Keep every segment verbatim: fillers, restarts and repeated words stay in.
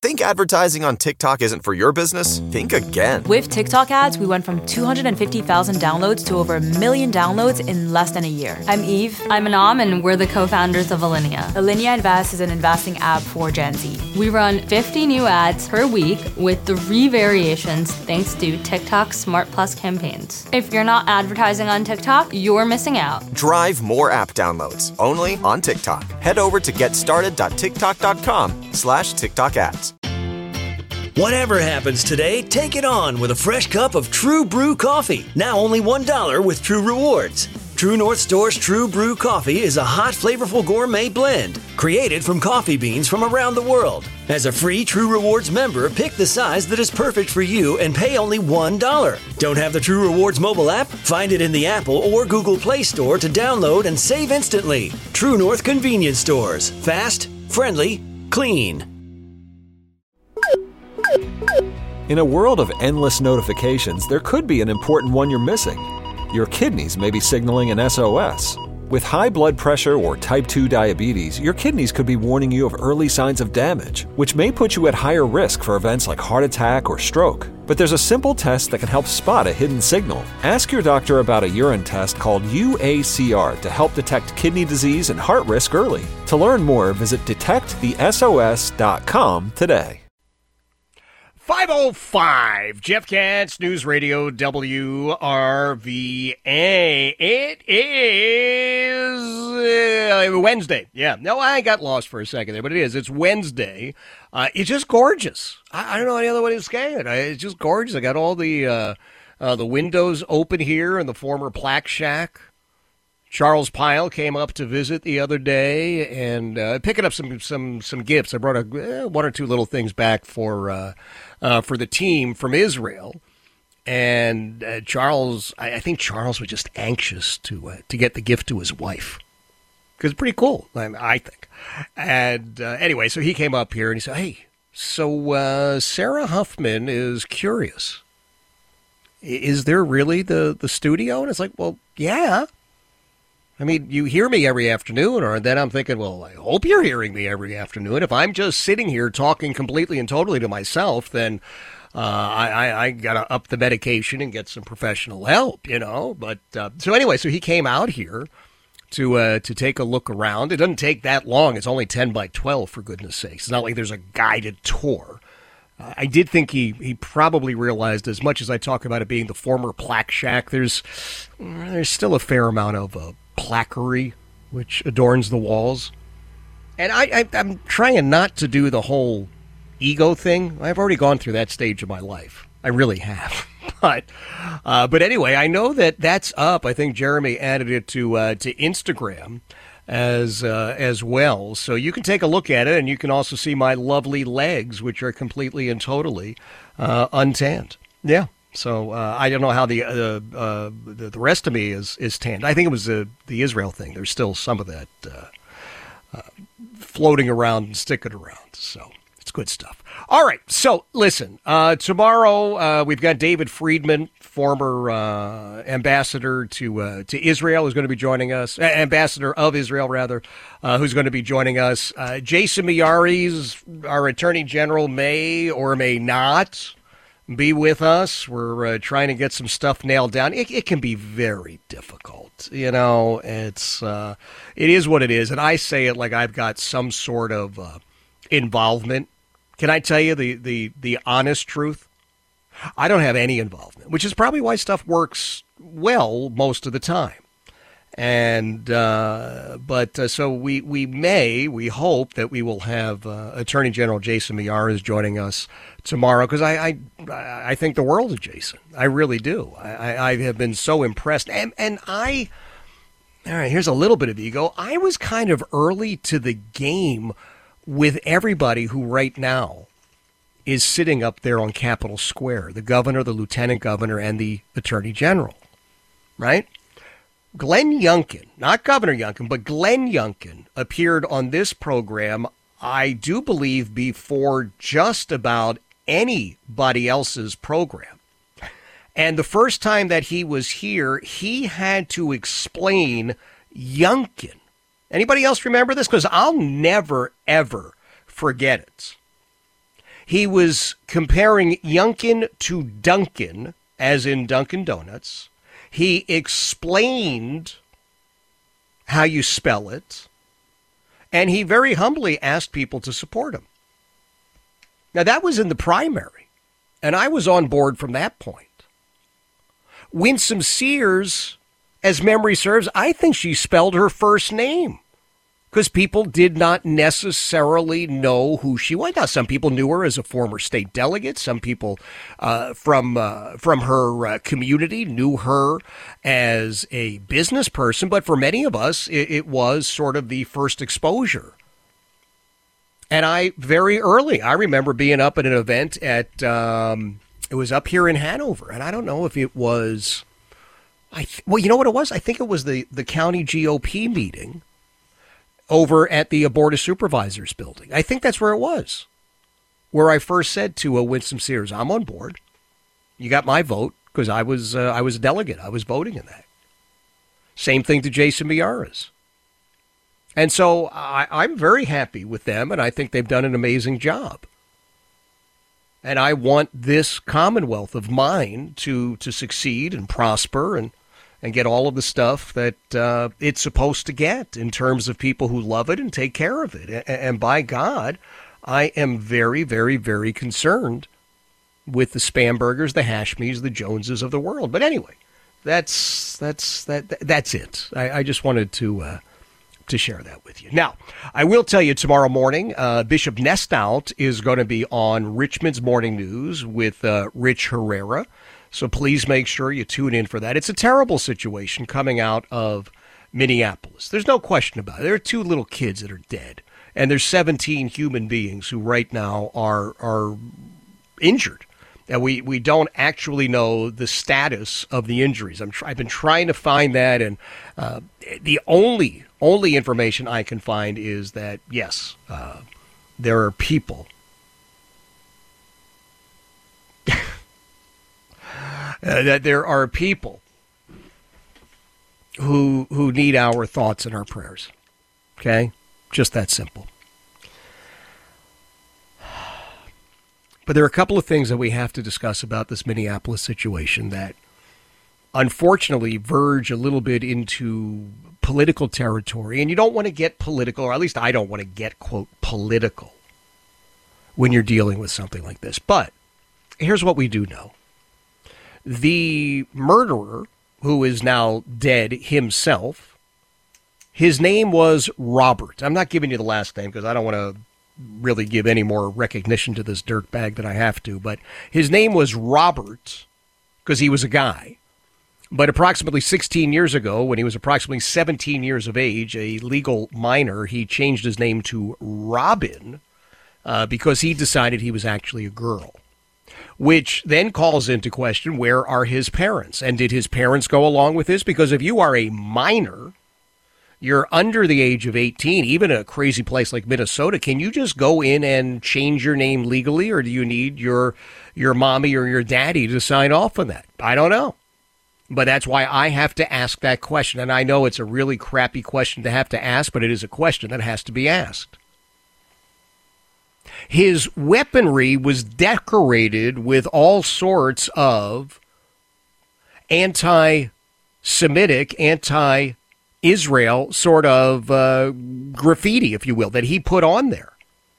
Think advertising on TikTok isn't for your business? Think again. With TikTok ads, we went from two hundred fifty thousand downloads to over a million downloads in less than a year. I'm Eve. I'm Anam, and we're the co-founders of Alinea. Alinea Invest is an investing app for Gen Z. We run fifty new ads per week with three variations thanks to TikTok's Smart Plus campaigns. If you're not advertising on TikTok, you're missing out. Drive more app downloads only on TikTok. Head over to getstarted.tiktok.com slash TikTok ads. Whatever happens today, take it on with a fresh cup of True Brew coffee. Now only one dollar with True Rewards. True North Store's True Brew coffee is a hot, flavorful gourmet blend created from coffee beans from around the world. As a free True Rewards member, pick the size that is perfect for you and pay only one dollar. Don't have the True Rewards mobile app? Find it in the Apple or Google Play Store to download and save instantly. True North Convenience Stores. Fast, friendly, clean. In a world of endless notifications, there could be an important one you're missing. Your kidneys may be signaling an S O S. With high blood pressure or type two diabetes, your kidneys could be warning you of early signs of damage, which may put you at higher risk for events like heart attack or stroke. But there's a simple test that can help spot a hidden signal. Ask your doctor about a urine test called U A C R to help detect kidney disease and heart risk early. To learn more, visit detect the S O S dot com today. five oh five, Jeff Katz, News Radio W R V A. It is uh, Wednesday. Yeah, no, I got lost for a second there, but it is. It's Wednesday. Uh, it's just gorgeous. I, I don't know any other way to say it. I, it's just gorgeous. I got all the uh, uh, the windows open here in the former Plaque Shack. Charles Pyle came up to visit the other day and uh, picking up some some some gifts. I brought a, eh, one or two little things back for uh, uh, for the team from Israel. And uh, Charles, I, I think Charles was just anxious to uh, to get the gift to his wife because it's pretty cool, I, I think. And uh, anyway, so he came up here and he said, "Hey, so uh, Sarah Huffman is curious. Is there really the the studio?" And it's like, "Well, yeah. I mean, you hear me every afternoon," or then I'm thinking, well, I hope you're hearing me every afternoon. If I'm just sitting here talking completely and totally to myself, then uh, I, I, I got to up the medication and get some professional help, you know. But uh, so anyway, so he came out here to uh, to take a look around. It doesn't take that long. It's only ten by twelve, for goodness sakes. It's not like there's a guided tour. Uh, I did think he, he probably realized, as much as I talk about it being the former Plaque Shack, there's, there's still a fair amount of uh, plaquery which adorns the walls. And I, I, I'm trying not to do the whole ego thing. I've already gone through that stage of my life. I really have. but uh, but anyway, I know that that's up. I think Jeremy added it to uh, to Instagram as uh, as well. So you can take a look at it, and you can also see my lovely legs, which are completely and totally uh, untanned. Yeah. So uh, I don't know how the, uh, uh, the the rest of me is, is tanned. I think it was the, the Israel thing. There's still some of that uh, uh, floating around and sticking around. So it's good stuff. All right. So listen, uh, tomorrow uh, we've got David Friedman, former uh, ambassador to uh, to Israel, who's going to be joining us. Uh, ambassador of Israel, rather, uh, who's going to be joining us. Uh, Jason Miyares, our Attorney General, may or may not be with us. We're uh, trying to get some stuff nailed down. It, it can be very difficult, you know. It's uh, it is what it is, and I say it like I've got some sort of uh, involvement. Can I tell you the, the the honest truth? I don't have any involvement, which is probably why stuff works well most of the time. And uh, but uh, so we we may we hope that we will have uh, Attorney General Jason Miyares joining us tomorrow, because I, I I think the world of Jason. I really do. I, I have been so impressed, and and I. All right, here's a little bit of ego. I was kind of early to the game with everybody who right now is sitting up there on Capitol Square: the governor, the lieutenant governor, and the Attorney General. Right? Glenn Youngkin, not Governor Youngkin, but Glenn Youngkin appeared on this program, I do believe, before just about anybody else's program. And the first time that he was here, he had to explain Youngkin. Anybody else remember this? Because I'll never, ever forget it. He was comparing Youngkin to Dunkin', as in Dunkin' Donuts. He explained how you spell it, and he very humbly asked people to support him. Now, that was in the primary, and I was on board from that point. Winsome Sears, as memory serves, I think she spelled her first name because people did not necessarily know who she was. Now, some people knew her as a former state delegate. Some people uh, from uh, from her uh, community knew her as a business person. But for many of us, it, it was sort of the first exposure. And I, very early, I remember being up at an event at, um, it was up here in Hanover. And I don't know if it was, I th- well, you know what it was? I think it was the, the county G O P meeting over at the Board of Supervisors building. I think that's where it was, where I first said to uh, Winsome Sears, I'm on board. You got my vote because I was uh, I was a delegate. I was voting in that. Same thing to Jason Miyares. And so I, I'm very happy with them, and I think they've done an amazing job. And I want this Commonwealth of mine to, to succeed and prosper and and get all of the stuff that uh, it's supposed to get in terms of people who love it and take care of it. And, and by God, I am very, very, very concerned with the Spambergers, the Hashmis, the Joneses of the world. But anyway, that's that's that that's it. I, I just wanted to uh, to share that with you. Now, I will tell you tomorrow morning, uh, Bishop Nestout is going to be on Richmond's Morning News with uh, Rich Herrera. So please make sure you tune in for that. It's a terrible situation coming out of Minneapolis. There's no question about it. There are two little kids that are dead, and there's seventeen human beings who right now are are injured. And we, we don't actually know the status of the injuries. I'm tr- I've been trying to find that, and uh, the only only information I can find is that, yes, uh, there are people Uh, that there are people who who need our thoughts and our prayers. Okay? Just that simple. But there are a couple of things that we have to discuss about this Minneapolis situation that unfortunately verge a little bit into political territory. And you don't want to get political, or at least I don't want to get, quote, political when you're dealing with something like this. But here's what we do know. The murderer, who is now dead himself, his name was Robert. I'm not giving you the last name because I don't want to really give any more recognition to this dirtbag than I have to. But his name was Robert because he was a guy. But approximately sixteen years ago, when he was approximately seventeen years of age, a legal minor, he changed his name to Robin uh, because he decided he was actually a girl. Which then calls into question, where are his parents? And did his parents go along with this? Because if you are a minor, you're under the age of eighteen, even a crazy place like Minnesota, can you just go in and change your name legally, or do you need your your mommy or your daddy to sign off on that? I don't know. But that's why I have to ask that question. And I know it's a really crappy question to have to ask, but it is a question that has to be asked. His weaponry was decorated with all sorts of anti-Semitic, anti-Israel sort of uh, graffiti, if you will, that he put on there.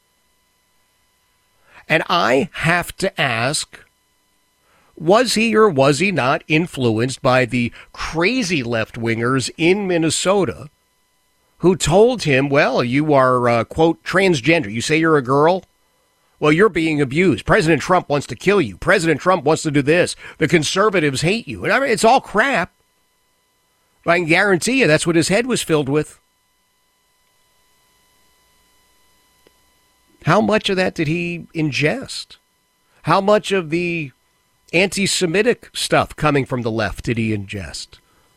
And I have to ask, was he or was he not influenced by the crazy left-wingers in Minnesota who told him, well, you are, uh, quote, transgender. You say you're a girl? Well, you're being abused. President Trump wants to kill you. President Trump wants to do this. The conservatives hate you. And I mean, it's all crap. I can guarantee you that's what his head was filled with. How much of that did he ingest? How much of the anti-Semitic stuff coming from the left did he ingest?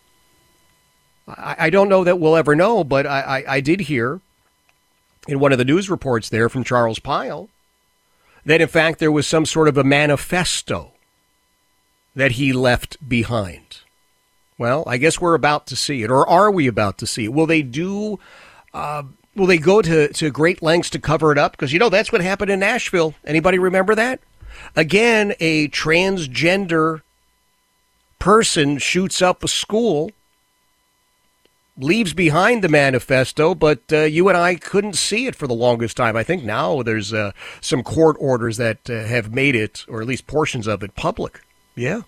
I, I don't know that we'll ever know, but I, I, I did hear in one of the news reports there from Charles Pyle that, in fact, there was some sort of a manifesto that he left behind. Well, I guess we're about to see it. Or are we about to see it? Will they do uh, Will they go to, to great lengths to cover it up? Because, you know, that's what happened in Nashville. Anybody remember that? Again, a transgender person shoots up a school, leaves behind the manifesto, but uh, you and I couldn't see it for the longest time. I think now there's uh, some court orders that uh, have made it, or at least portions of it, public. Yeah.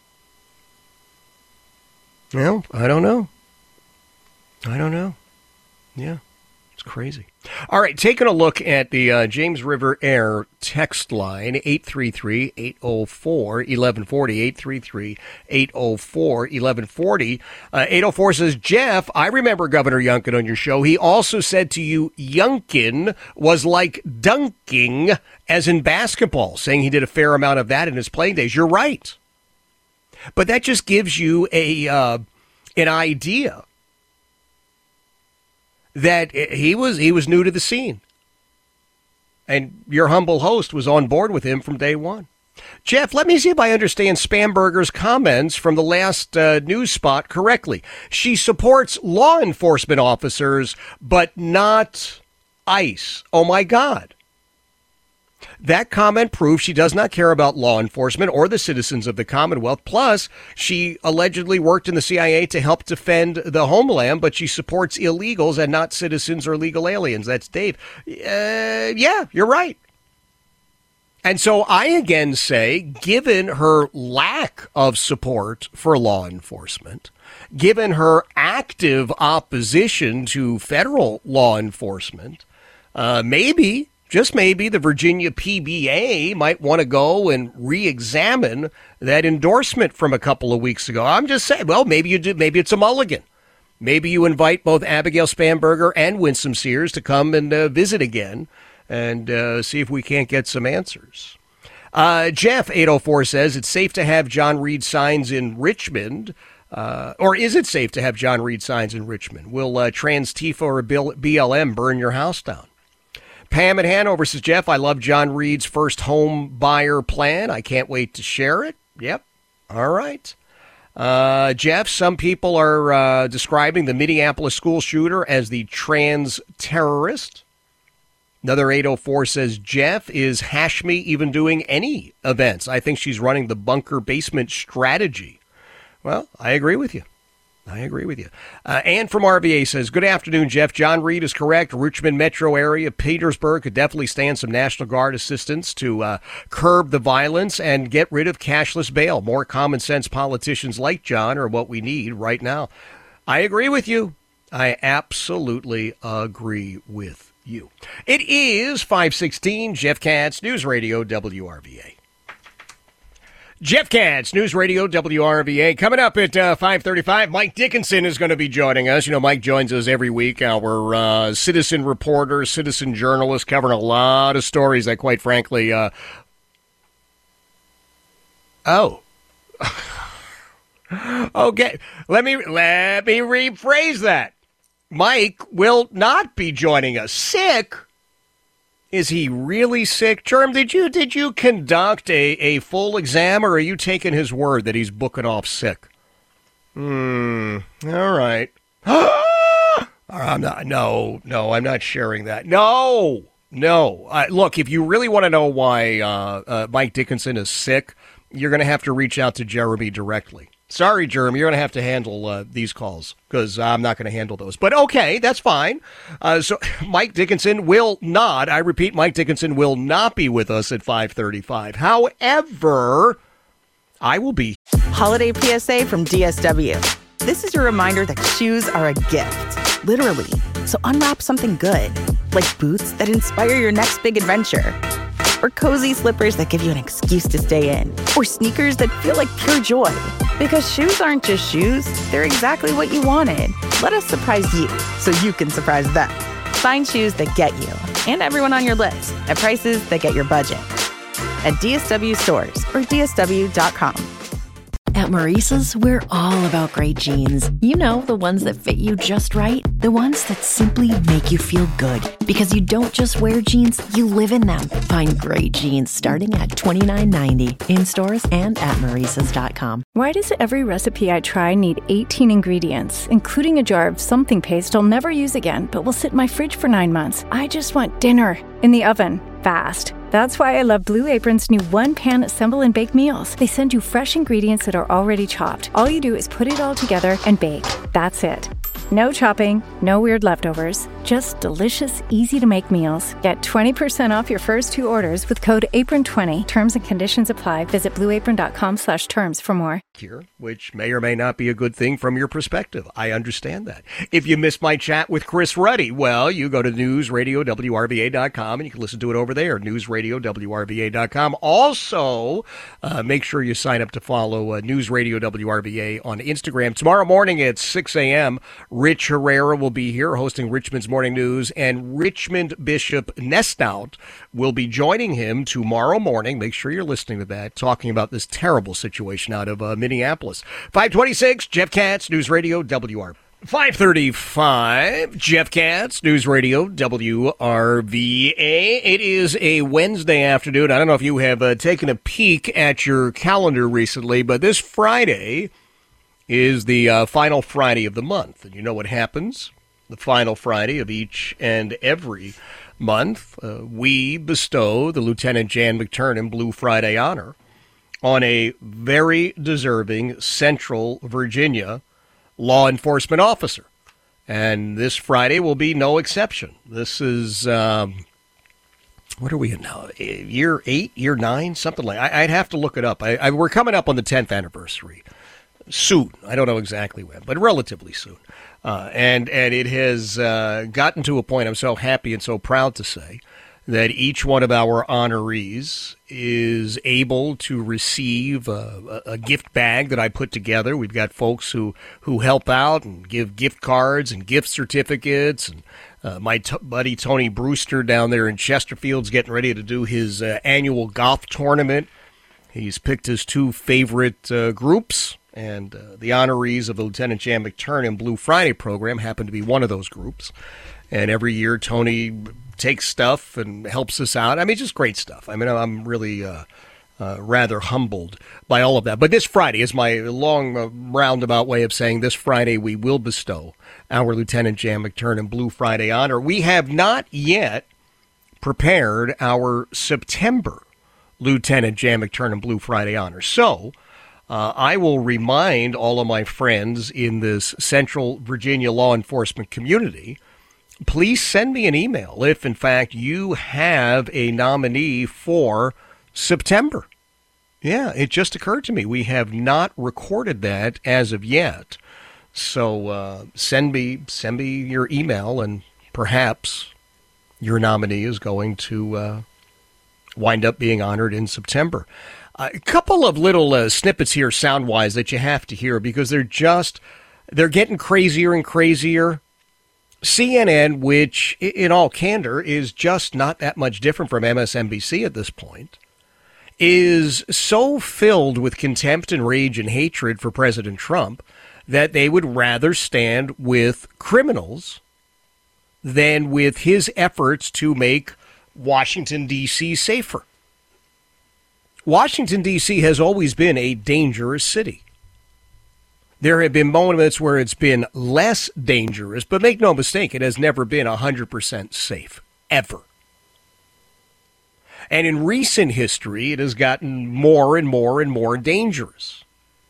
Well, I don't know. I don't know. Yeah. It's crazy. All right, taking a look at the uh, James River Air text line, eight three three, eight oh four, eleven forty, eight three three, eight oh four, eleven forty. Uh, eight oh four says, Jeff, I remember Governor Youngkin on your show. He also said to you, Youngkin was like dunking, as in basketball, saying he did a fair amount of that in his playing days. You're right. But that just gives you a uh, an idea that he was he was new to the scene. And your humble host was on board with him from day one. Jeff, let me see if I understand Spamberger's comments from the last uh, news spot correctly. She supports law enforcement officers, but not ICE. Oh, my God. That comment proves she does not care about law enforcement or the citizens of the Commonwealth. Plus, she allegedly worked in the C I A to help defend the homeland, but she supports illegals and not citizens or legal aliens. That's Dave. Uh, yeah, you're right. And so I again say, given her lack of support for law enforcement, given her active opposition to federal law enforcement, uh, maybe... Just maybe the Virginia P B A might want to go and re-examine that endorsement from a couple of weeks ago. I'm just saying, well, maybe you do. Maybe it's a mulligan. Maybe you invite both Abigail Spamberger and Winsome Sears to come and uh, visit again and uh, see if we can't get some answers. Uh, Jeff, eight oh four, says it's safe to have John Reed signs in Richmond. Uh, or is it safe to have John Reed signs in Richmond? Will uh, Trans Tifa or B L M burn your house down? Pam in Hanover says, Jeff, I love John Reed's first home buyer plan. I can't wait to share it. Yep. All right. Uh, Jeff, some people are uh, describing the Minneapolis school shooter as the trans terrorist. Another eight oh four says, Jeff, is Hashmi even doing any events? I think she's running the bunker basement strategy. Well, I agree with you. I agree with you. Uh, Ann from R V A says, good afternoon, Jeff. John Reed is correct. Richmond metro area, Petersburg could definitely stand some National Guard assistance to uh, curb the violence and get rid of cashless bail. More common sense politicians like John are what we need right now. I agree with you. I absolutely agree with you. It is five sixteen, Jeff Katz, News Radio, W R V A. Jeff Katz, News Radio, W R V A. Coming up at uh, five thirty-five, Mike Dickinson is going to be joining us. You know, Mike joins us every week, our uh, citizen reporter, citizen journalist, covering a lot of stories that, quite frankly, uh... oh. Okay, let me, let me rephrase that. Mike will not be joining us. Sick? Is he really sick? Germ, did you did you conduct a, a full exam, or are you taking his word that he's booking off sick? Hmm. All right. I'm not. No, no, I'm not sharing that. No, no. Uh, look, if you really want to know why uh, uh, Mike Dickinson is sick, you're going to have to reach out to Jeremy directly. Sorry, Jeremy, you're going to have to handle uh, these calls because I'm not going to handle those. But okay, that's fine. Uh, so Mike Dickinson will not, I repeat, Mike Dickinson will not be with us at five thirty-five. However, I will be. Holiday P S A from D S W. This is your reminder that shoes are a gift, literally. So unwrap something good, like boots that inspire your next big adventure. Or cozy slippers that give you an excuse to stay in. Or sneakers that feel like pure joy. Because shoes aren't just shoes, they're exactly what you wanted. Let us surprise you so you can surprise them. Find shoes that get you and everyone on your list at prices that get your budget. At D S W stores or D S W dot com. At Maurice's, we're all about great jeans. You know, the ones that fit you just right. The ones that simply make you feel good. Because you don't just wear jeans, you live in them. Find great jeans starting at twenty-nine ninety in stores and at maurices dot com. Why does every recipe I try need eighteen ingredients, including a jar of something paste I'll never use again, but will sit in my fridge for nine months? I just want dinner in the oven, fast. That's why I love Blue Apron's new one-pan assemble and bake meals. They send you fresh ingredients that are already chopped. All you do is put it all together and bake. That's it. No chopping, no weird leftovers, just delicious, easy-to-make meals. Get twenty percent off your first two orders with code apron twenty. Terms and conditions apply. Visit blue apron dot com slash terms for more. Here, which may or may not be a good thing from your perspective. I understand that. If you missed my chat with Chris Ruddy, well, you go to news radio w r v a dot com and you can listen to it over there, news radio w r v a dot com. Also, uh, make sure you sign up to follow uh, News Radio W R V A on Instagram. Tomorrow morning at six a.m., Rich Herrera will be here hosting Richmond's Morning News, and Richmond Bishop Nestout will be joining him tomorrow morning. Make sure you're listening to that, talking about this terrible situation out of uh, Minneapolis. five twenty-six, Jeff Katz, News Radio W R. five thirty-five, Jeff Katz, News Radio W R V A. It is a Wednesday afternoon. I don't know if you have uh, taken a peek at your calendar recently, but this Friday is the uh, final Friday of the month. And you know what happens? The final Friday of each and every month, uh, we bestow the Lieutenant Jan McTurnan Blue Friday honor on a very deserving Central Virginia law enforcement officer. And this Friday will be no exception. This is, um, what are we in now? Year eight, year nine, something like that. I'd have to look it up. I, I, we're coming up on the tenth anniversary. Soon. I don't know exactly when, but relatively soon. Uh, and, and it has uh, gotten to a point, I'm so happy and so proud to say, that each one of our honorees is able to receive a, a gift bag that I put together. We've got folks who, who help out and give gift cards and gift certificates. And uh, my t- buddy Tony Brewster down there in Chesterfield's getting ready to do his uh, annual golf tournament. He's picked his two favorite uh, groups. And uh, the honorees of the Lieutenant Jan McTurnan Blue Friday program happen to be one of those groups. And every year, Tony takes stuff and helps us out. I mean, just great stuff. I mean, I'm really uh, uh, rather humbled by all of that. But this Friday is my long uh, roundabout way of saying this Friday we will bestow our Lieutenant Jan McTurnan Blue Friday honor. We have not yet prepared our September Lieutenant Jan McTurnan Blue Friday honor. So Uh, I will remind all of my friends in this Central Virginia law enforcement community, please send me an email if, in fact, you have a nominee for September. Yeah, it just occurred to me. We have not recorded that as of yet. So uh, send me send me your email, and perhaps your nominee is going to uh, wind up being honored in September. A couple of little uh, snippets here sound-wise that you have to hear because they're just, they're getting crazier and crazier. C N N, which in all candor is just not that much different from M S N B C at this point, is so filled with contempt and rage and hatred for President Trump that they would rather stand with criminals than with his efforts to make Washington, D C safer. Washington, D C has always been a dangerous city. There have been moments where it's been less dangerous, but make no mistake, it has never been one hundred percent safe, ever. And in recent history, it has gotten more and more and more dangerous.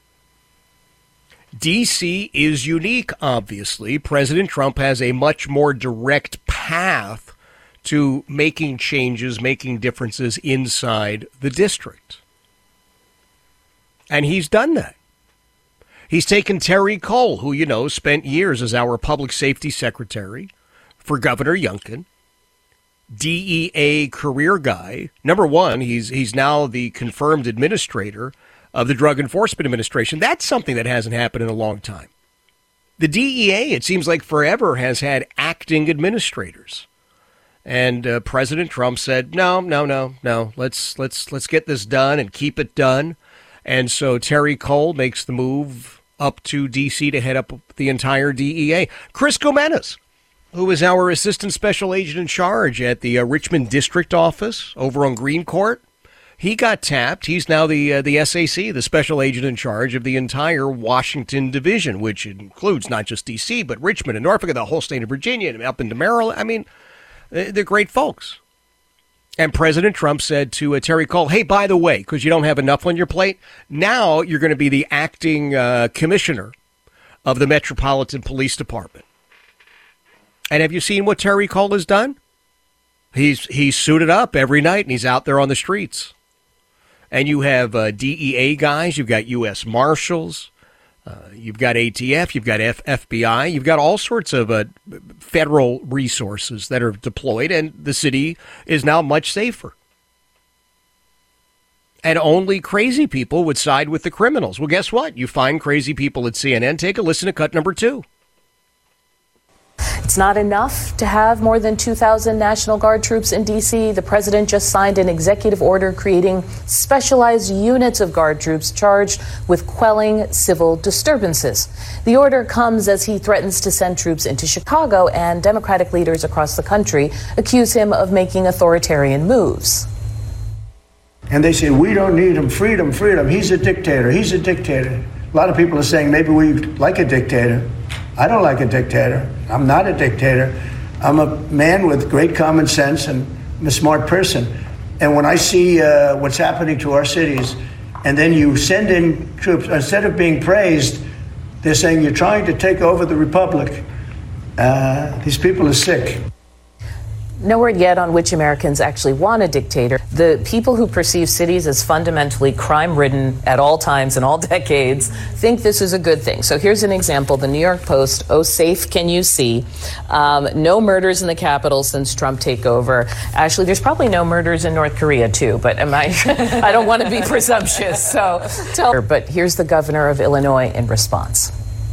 D C is unique, obviously. President Trump has a much more direct path to making changes, making differences inside the district. And he's done that. He's taken Terry Cole, who, you know, spent years as our public safety secretary for Governor Youngkin, D E A career guy. Number one, he's he's now the confirmed administrator of the Drug Enforcement Administration. That's something that hasn't happened in a long time. The D E A, it seems like forever, has had acting administrators. And uh, President Trump said, no, no, no, no, let's let's let's get this done and keep it done. And so Terry Cole makes the move up to D C to head up the entire D E A. Chris Gomenes, who is our assistant special agent in charge at the uh, Richmond District Office over on Green Court, he got tapped. He's now the uh, the S A C, the special agent in charge of the entire Washington division, which includes not just D C, but Richmond and Norfolk and the whole state of Virginia and up into Maryland. I mean, they're great folks. And President Trump said to uh, Terry Cole, hey, by the way, because you don't have enough on your plate, now you're going to be the acting uh, commissioner of the Metropolitan Police Department. And have you seen what Terry Cole has done? He's he's suited up every night, and he's out there on the streets. And you have uh, D E A guys, you've got U S Marshals, uh, you've got A T F, you've got F- FBI, you've got all sorts of uh, federal resources that are deployed, and the city is now much safer. And only crazy people would side with the criminals. Well, guess what? You find crazy people at C N N. Take a listen to cut number two. It's not enough to have more than two thousand National Guard troops in D C. The president just signed an executive order creating specialized units of Guard troops charged with quelling civil disturbances. The order comes as he threatens to send troops into Chicago, and Democratic leaders across the country accuse him of making authoritarian moves. And they say, we don't need him, freedom, freedom. He's a dictator, he's a dictator. A lot of people are saying maybe we like a dictator. I don't like a dictator. I'm not a dictator. I'm a man with great common sense, and I'm a smart person. And when I see uh, what's happening to our cities, and then you send in troops, instead of being praised, they're saying you're trying to take over the republic. Uh, these people are sick. No word yet on which Americans actually want a dictator. The people who perceive cities as fundamentally crime-ridden at all times and all decades think this is a good thing. So here's an example. The New York Post, oh, safe can you see? Um, no murders in the capital since Trump takeover. Actually, there's probably no murders in North Korea, too, but am I, I don't want to be presumptuous. So tell her. But here's the governor of Illinois in response.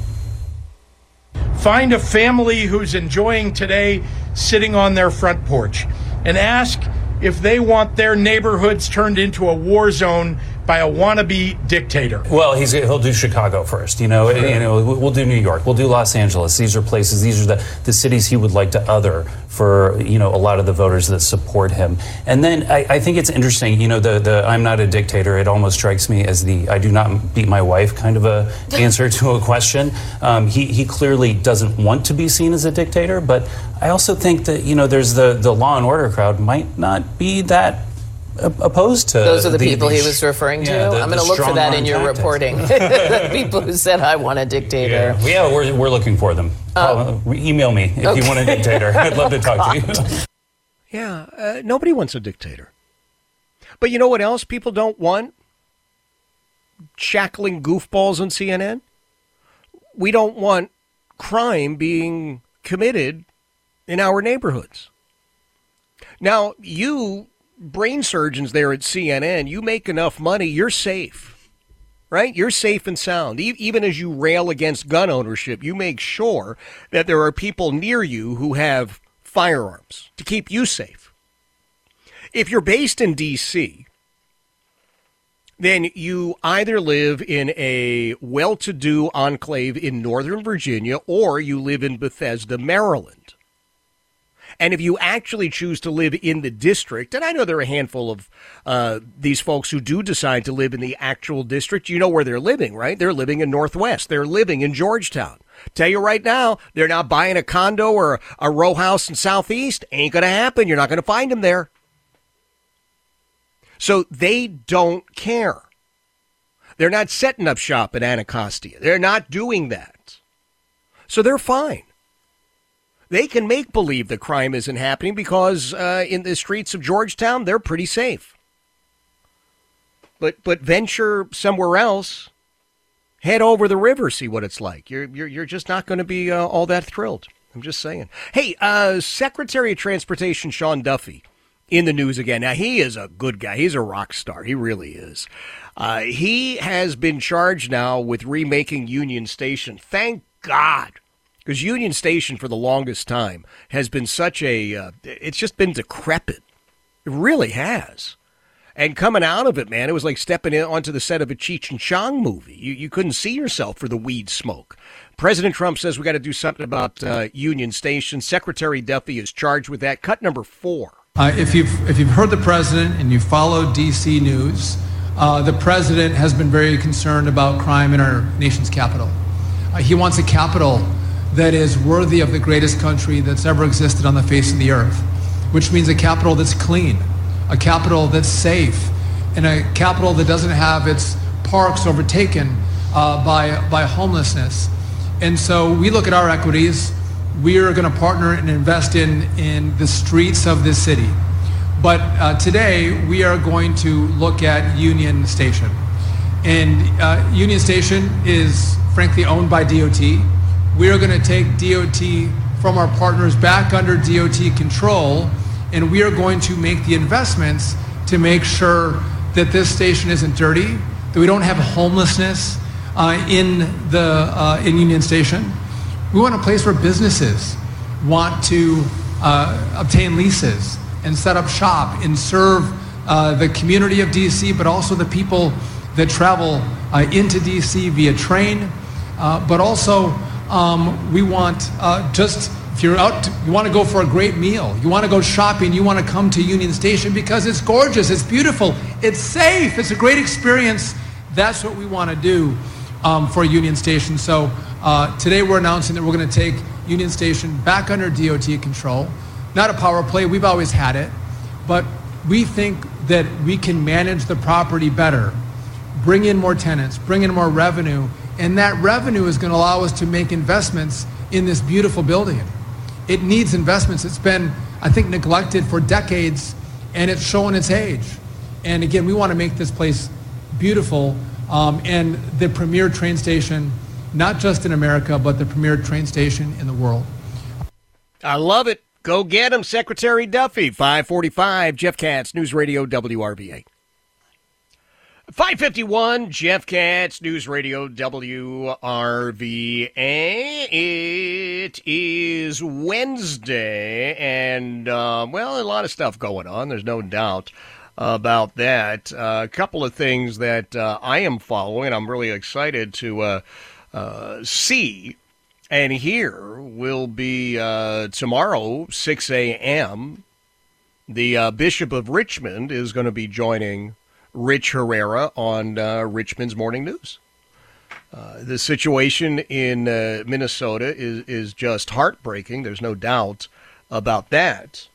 Find a family who's enjoying today sitting on their front porch and ask if they want their neighborhoods turned into a war zone by a wannabe dictator. Well, he's he'll do Chicago first. You know, sure. you know, we'll do New York. We'll do Los Angeles. These are places. These are the, the cities he would like to other for, you know, a lot of the voters that support him. And then I, I think it's interesting. You know, the the I'm not a dictator. It almost strikes me as the I do not beat my wife kind of a answer to a question. Um, he he clearly doesn't want to be seen as a dictator, but I also think that, you know, there's the the Law and Order crowd might not be that opposed to those are the, the people the, he was referring to. Yeah, the, I'm going to look for that in your tactics. Reporting. The people who said I want a dictator. Yeah, yeah we're we're looking for them. Uh, Call, email me if okay. you want a dictator. I'd love to talk God. to you. Yeah, uh, nobody wants a dictator. But you know what else people don't want? Shackling goofballs on C N N. We don't want crime being committed in our neighborhoods. Now, you brain surgeons there at C N N, you make enough money, you're safe, right? You're safe and sound. E- even as you rail against gun ownership, you make sure that there are people near you who have firearms to keep you safe. If you're based in D C, then you either live in a well-to-do enclave in Northern Virginia or you live in Bethesda, Maryland. And if you actually choose to live in the district, and I know there are a handful of uh, these folks who do decide to live in the actual district, you know where they're living, right? They're living in Northwest. They're living in Georgetown. Tell you right now, they're not buying a condo or a row house in Southeast. Ain't going to happen. You're not going to find them there. So they don't care. They're not setting up shop at Anacostia. They're not doing that. So they're fine. They can make believe the crime isn't happening because uh, in the streets of Georgetown, they're pretty safe. But but venture somewhere else, head over the river, see what it's like. You're you're you're just not going to be uh, all that thrilled. I'm just saying. Hey, uh, Secretary of Transportation Sean Duffy in the news again. Now, he is a good guy. He's a rock star. He really is. Uh, he has been charged now with remaking Union Station. Thank God. Because Union Station, for the longest time, has been such a, uh, it's just been decrepit. It really has. And coming out of it, man, it was like stepping in onto the set of a Cheech and Chong movie. You, you couldn't see yourself for the weed smoke. President Trump says we got to do something about uh, Union Station. Secretary Duffy is charged with that. Cut number four. Uh, if you've if you've heard the president and you follow D C news, uh, the president has been very concerned about crime in our nation's capital. Uh, he wants a capital that is worthy of the greatest country that's ever existed on the face of the earth, which means a capital that's clean, a capital that's safe, and a capital that doesn't have its parks overtaken uh, by by homelessness. And so we look at our equities. We are going to partner and invest in, in the streets of this city. But uh, today, we are going to look at Union Station. And uh, Union Station is, frankly, owned by D O T. We are going to take D O T from our partners back under D O T control, and we are going to make the investments to make sure that this station isn't dirty, that we don't have homelessness uh, in, the, uh, in Union Station. We want a place where businesses want to uh, obtain leases and set up shop and serve uh, the community of D C, but also the people that travel uh, into D C via train. Uh, but also, um, we want uh, just, if you're out, to, you want to go for a great meal, you want to go shopping, you want to come to Union Station because it's gorgeous, it's beautiful, it's safe, it's a great experience. That's what we want to do um, for Union Station. So uh, today we're announcing that we're going to take Union Station back under D O T control. Not a power play, we've always had it, but we think that we can manage the property better, bring in more tenants, bring in more revenue, and that revenue is going to allow us to make investments in this beautiful building. It needs investments. It's been, I think, neglected for decades, and it's showing its age. And again, we want to make this place beautiful um, and the premier train station, not just in America, but the premier train station in the world. I love it. Go get him, Secretary Duffy. five forty-five, Jeff Katz, News Radio W R V A. five fifty-one, Jeff Katz, News Radio W R V A. It is Wednesday, and, uh, well, a lot of stuff going on. There's no doubt about that. Uh, a couple of things that uh, I am following, I'm really excited to uh, uh, see and hear will be uh, tomorrow, six a.m., the uh, Bishop of Richmond is going to be joining Rich Herrera on uh, Richmond's Morning News. Uh, the situation in uh, Minnesota is, is just heartbreaking. There's no doubt about that.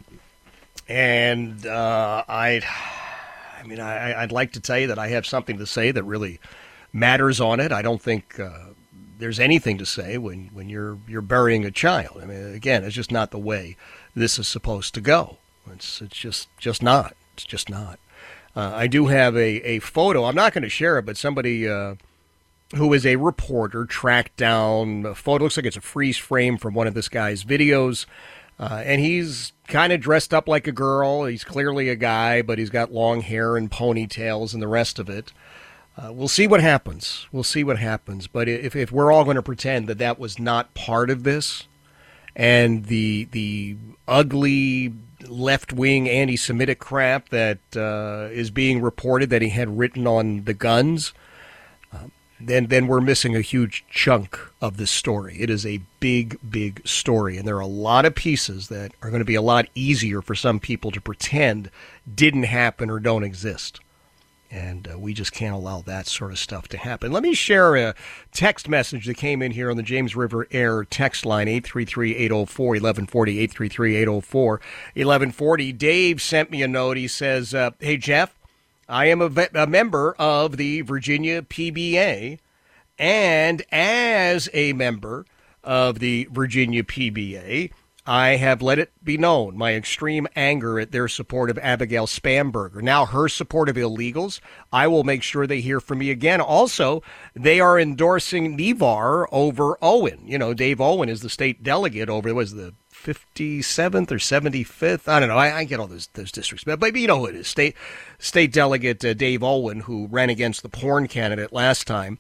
And uh, I'd, I mean, I, I'd like to tell you that I have something to say that really matters on it. I don't think uh, there's anything to say when, when you're you're burying a child. I mean, again, it's just not the way this is supposed to go. It's it's just just not. It's just not. Uh, I do have a, a photo. I'm not going to share it, but somebody uh, who is a reporter tracked down a photo. Looks like it's a freeze frame from one of this guy's videos. Uh, and he's kind of dressed up like a girl. He's clearly a guy, but he's got long hair and ponytails and the rest of it. Uh, we'll see what happens. We'll see what happens. But if, if we're all going to pretend that that was not part of this, and the the ugly left-wing anti-Semitic crap that uh, is being reported that he had written on the guns, uh, then then we're missing a huge chunk of this story. It is a big, big story, and there are a lot of pieces that are going to be a lot easier for some people to pretend didn't happen or don't exist. And uh, we just can't allow that sort of stuff to happen. Let me share a text message that came in here on the James River Air text line, eight three three, eight oh four, eleven forty, eight three three, eight oh four, eleven forty. Dave sent me a note. He says, uh, hey, Jeff, I am a, ve- a member of the Virginia P B A, and as a member of the Virginia P B A, I have let it be known my extreme anger at their support of Abigail Spanberger. Now her support of illegals, I will make sure they hear from me again. Also, they are endorsing Nevar over Owen. You know, Dave Owen is the state delegate over, it was the fifty-seventh or seventy-fifth. I don't know. I, I get all those, those districts. But, but you know who it is. State, state delegate uh, Dave Owen, who ran against the porn candidate last time.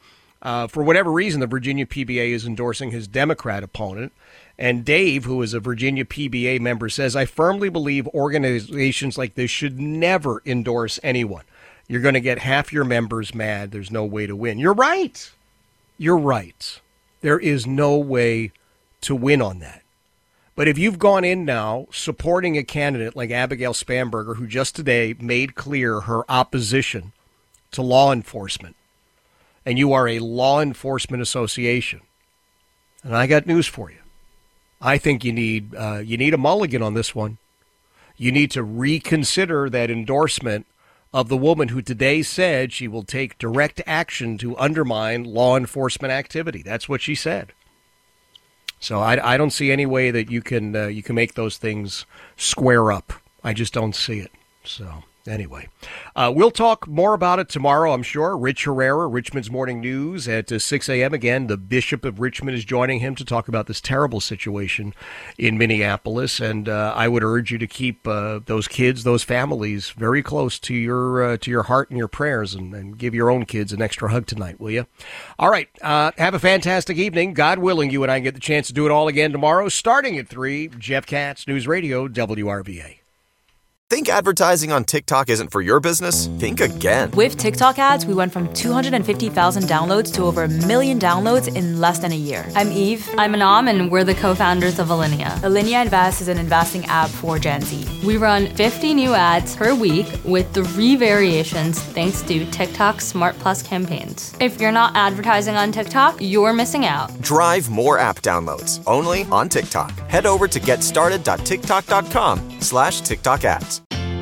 Uh, for whatever reason, the Virginia P B A is endorsing his Democrat opponent. And Dave, who is a Virginia P B A member, says, I firmly believe organizations like this should never endorse anyone. You're going to get half your members mad. There's no way to win. You're right. You're right. There is no way to win on that. But if you've gone in now supporting a candidate like Abigail Spanberger, who just today made clear her opposition to law enforcement, and you are a law enforcement association, and I got news for you. I think you need uh, you need a mulligan on this one. You need to reconsider that endorsement of the woman who today said she will take direct action to undermine law enforcement activity. That's what she said. So I, I don't see any way that you can uh, you can make those things square up. I just don't see it. So anyway, uh, we'll talk more about it tomorrow, I'm sure. Rich Herrera, Richmond's Morning News at uh, six a.m. Again, the Bishop of Richmond is joining him to talk about this terrible situation in Minneapolis. And uh, I would urge you to keep uh, those kids, those families, very close to your uh, to your heart and your prayers, and, and give your own kids an extra hug tonight, will you? All right. Uh, have a fantastic evening. God willing, you and I get the chance to do it all again tomorrow, starting at three. Jeff Katz, News Radio, W R V A. Think advertising on TikTok isn't for your business? Think again. With TikTok ads, we went from two hundred fifty thousand downloads to over a million downloads in less than a year. I'm Eve. I'm Anam, and we're the co-founders of Alinea. Alinea Invest is an investing app for Gen Z. We run fifty new ads per week with three variations thanks to TikTok Smart Plus campaigns. If you're not advertising on TikTok, you're missing out. Drive more app downloads only on TikTok. Head over to getstarted.tiktok.com slash TikTok ads.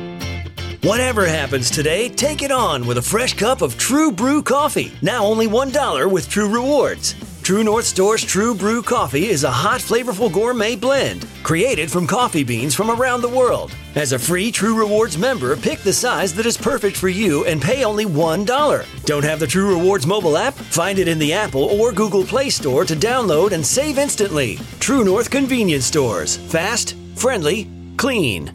Whatever happens today, take it on with a fresh cup of True Brew coffee. Now only one dollar with True Rewards. True North Store's True Brew coffee is a hot, flavorful gourmet blend created from coffee beans from around the world. As a free True Rewards member, pick the size that is perfect for you and pay only one dollar. Don't have the True Rewards mobile app? Find it in the Apple or Google Play Store to download and save instantly. True North Convenience Stores. Fast, friendly, clean.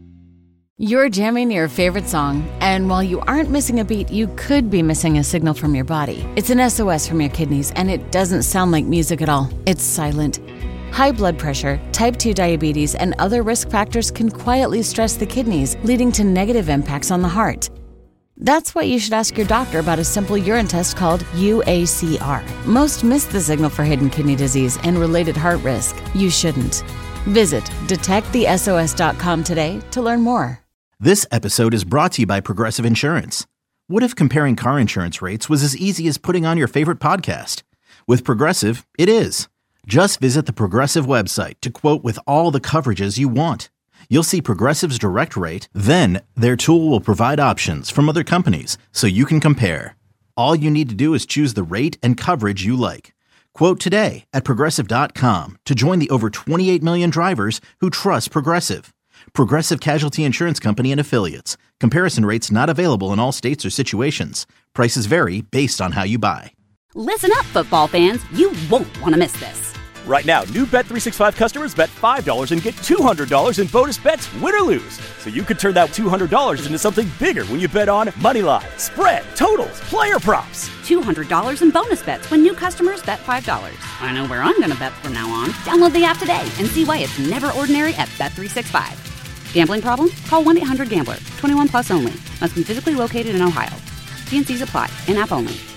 You're jamming your favorite song, and while you aren't missing a beat, you could be missing a signal from your body. It's an S O S from your kidneys, and it doesn't sound like music at all. It's silent. High blood pressure, type two diabetes, and other risk factors can quietly stress the kidneys, leading to negative impacts on the heart. That's why you should ask your doctor about a simple urine test called U A C R. Most miss the signal for hidden kidney disease and related heart risk. You shouldn't. Visit detect the S O S dot com today to learn more. This episode is brought to you by Progressive Insurance. What if comparing car insurance rates was as easy as putting on your favorite podcast? With Progressive, it is. Just visit the Progressive website to quote with all the coverages you want. You'll see Progressive's direct rate, then their tool will provide options from other companies so you can compare. All you need to do is choose the rate and coverage you like. Quote today at Progressive dot com to join the over twenty-eight million drivers who trust Progressive. Progressive Casualty Insurance Company and Affiliates. Comparison rates not available in all states or situations. Prices vary based on how you buy. Listen up, football fans. You won't want to miss this. Right now, new Bet three sixty-five customers bet five dollars and get two hundred dollars in bonus bets, win or lose. So you could turn that two hundred dollars into something bigger when you bet on moneyline, spread, totals, player props. two hundred dollars in bonus bets when new customers bet five dollars. I know where I'm going to bet from now on. Download the app today and see why it's never ordinary at Bet three sixty-five. Gambling problem? Call one eight hundred gambler. twenty-one plus only. Must be physically located in Ohio. T and C's apply. In-app only.